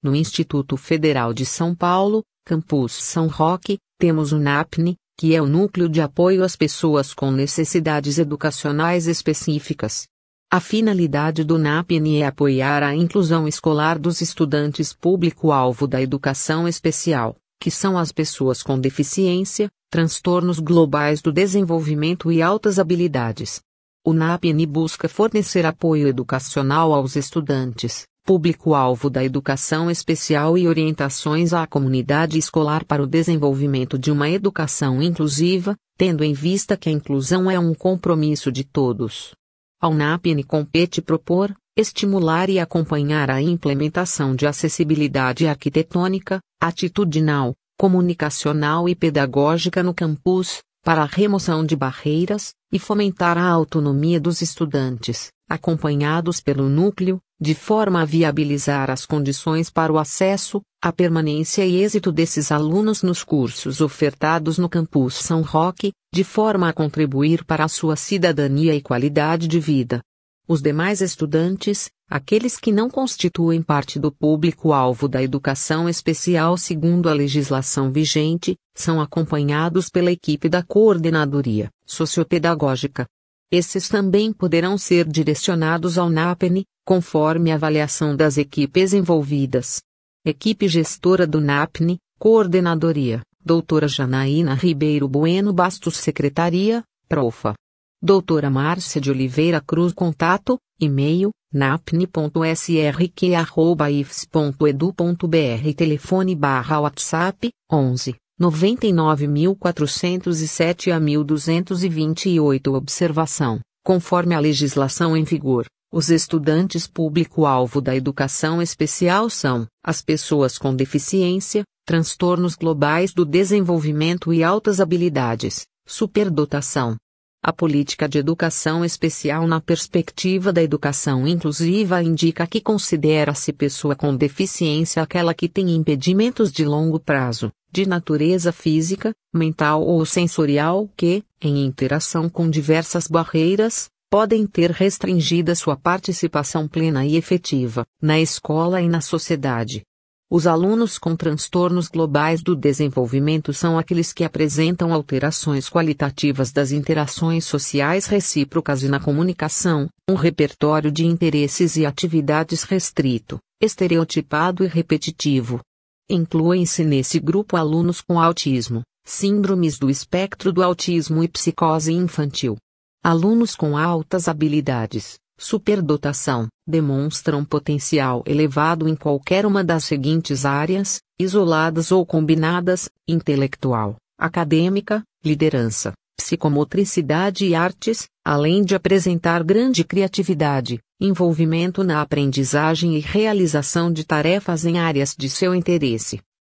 No Instituto Federal de São Paulo, Campus São Roque, temos o NAPNE, que é o Núcleo de Apoio às Pessoas com Necessidades Educacionais Específicas. A finalidade do NAPNE é apoiar a inclusão escolar dos estudantes público-alvo da educação especial, que são as pessoas com deficiência, transtornos globais do desenvolvimento e altas habilidades. O NAPNE busca fornecer apoio educacional aos estudantes, público-alvo da educação especial e orientações à comunidade escolar para o desenvolvimento de uma educação inclusiva, tendo em vista que a inclusão é um compromisso de todos. Ao NAPNE compete propor, estimular e acompanhar a implementação de acessibilidade arquitetônica, atitudinal, comunicacional e pedagógica no campus, para a remoção de barreiras, e fomentar a autonomia dos estudantes, acompanhados pelo núcleo, de forma a viabilizar as condições para o acesso, a permanência e êxito desses alunos nos cursos ofertados no Campus São Roque, de forma a contribuir para a sua cidadania e qualidade de vida. Os demais estudantes, aqueles que não constituem parte do público-alvo da educação especial segundo a legislação vigente, são acompanhados pela equipe da coordenadoria sociopedagógica. Esses também poderão ser direcionados ao NAPNE, conforme a avaliação das equipes envolvidas. Equipe gestora do NAPNE, Coordenadoria, doutora Janaína Ribeiro Bueno Bastos Secretaria, Profa. Doutora Márcia de Oliveira Cruz Contato, e-mail, napne.srq@ifs.edu.br Telefone/WhatsApp, 11 99.407 a 1228 Observação: conforme a legislação em vigor, os estudantes público-alvo da educação especial são as pessoas com deficiência, transtornos globais do desenvolvimento e altas habilidades, superdotação. A política de educação especial na perspectiva da educação inclusiva indica que considera-se pessoa com deficiência aquela que tem impedimentos de longo prazo, de natureza física, mental ou sensorial que, em interação com diversas barreiras, podem ter restringida sua participação plena e efetiva, na escola e na sociedade. Os alunos com transtornos globais do desenvolvimento são aqueles que apresentam alterações qualitativas das interações sociais recíprocas e na comunicação, um repertório de interesses e atividades restrito, estereotipado e repetitivo. Incluem-se nesse grupo alunos com autismo, síndromes do espectro do autismo e psicose infantil. Alunos com altas habilidades, superdotação, demonstram potencial elevado em qualquer uma das seguintes áreas, isoladas ou combinadas: intelectual, acadêmica, liderança, psicomotricidade e artes, além de apresentar grande criatividade, envolvimento na aprendizagem e realização de tarefas em áreas de seu interesse.